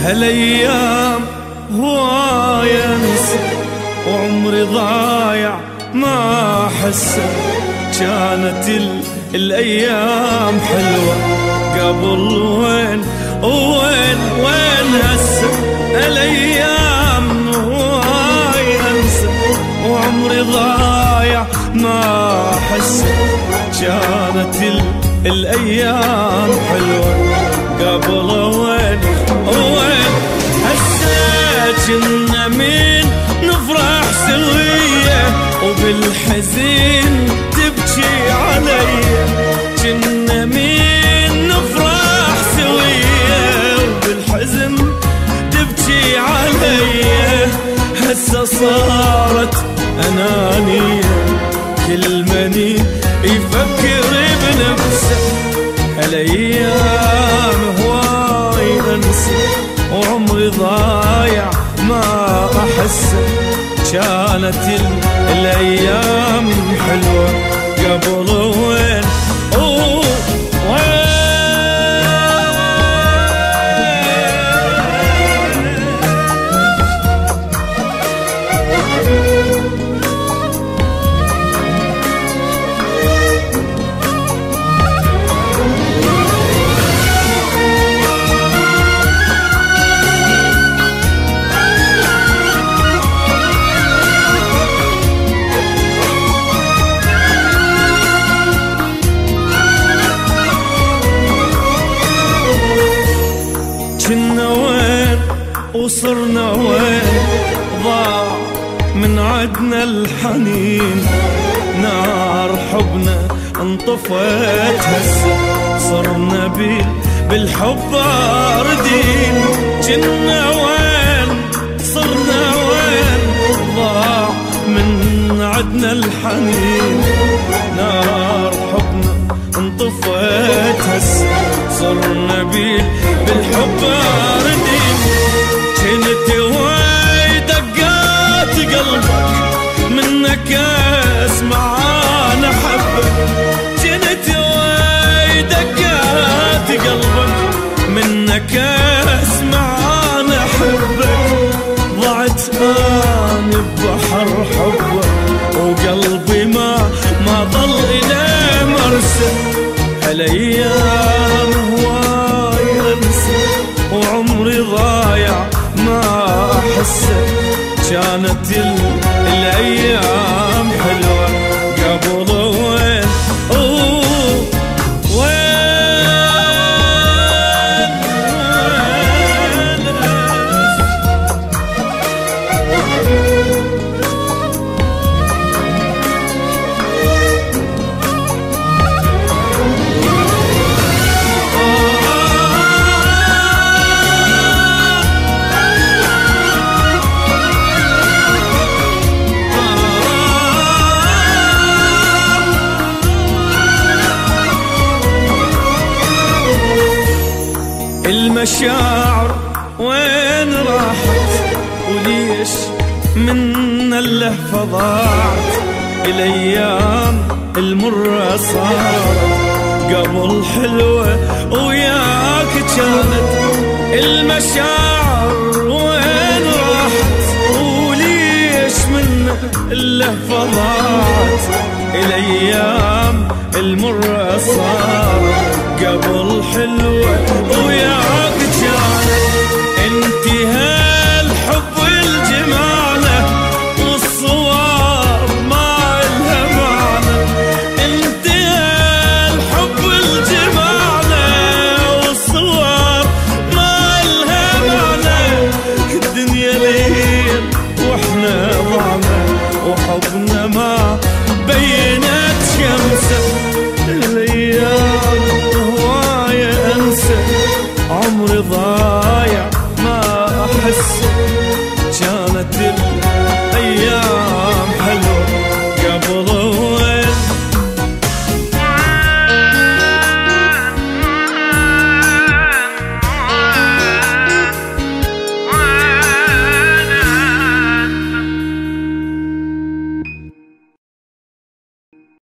هالايام هواي انسى وعمري ضايع ما احسه. كانت الايام حلوه قبل وين هسه. الايام هواي انسى وعمري ضايع ما احسه. كانت الايام حلوه قبل وين هسه. كنا من نفرح سويه وبالحزن تبكي علي. كنا من نفرح سويه وبالحزن تبكي علي. هسه صارت انانيه كل من يفكر بنفسه. هالايام هواي انسى وعمري ضايع ما احسه. كانت الايام حلوه قبل وين كنا وين وصرنا وين. ضاع من عدنا الحنين. نار حبنا انطفت هسه صرنا بالحب باردين. كنا وين صرنا وين. ضاع من عدنا الحنين. نار حبنا انطفت هسه صرنا بالحب باردين. كنت هواي دقات قلبك منك اسمع انا حبك. كنت هواي دقات قلبك منك اسمع انا حبك. ضعت انا ببحر حبك وقلبي ما ضل الى مرسى. هالايام هواي انسى وعمري ضايع ما احسه. كانت الايام حلوه قبل وين المشاعر وين راحت وليش من اللهفة ضاعت. الايام المرة صارت قبل حلوة وياك كانت. المشاعر وين راحت وليش من اللهفة ضاعت. الايام المرة صارت قبل حلوة وياك كانت. انتهى الحب والجمالة والصور ما إلها معنى. انتهى الحب والجمالة والصور ما إلها معنى. الدنيا ليل واحنا ضعنا وحبنا ما بينت شمسه. الايام هواي انسى عمري ضايع ما احس.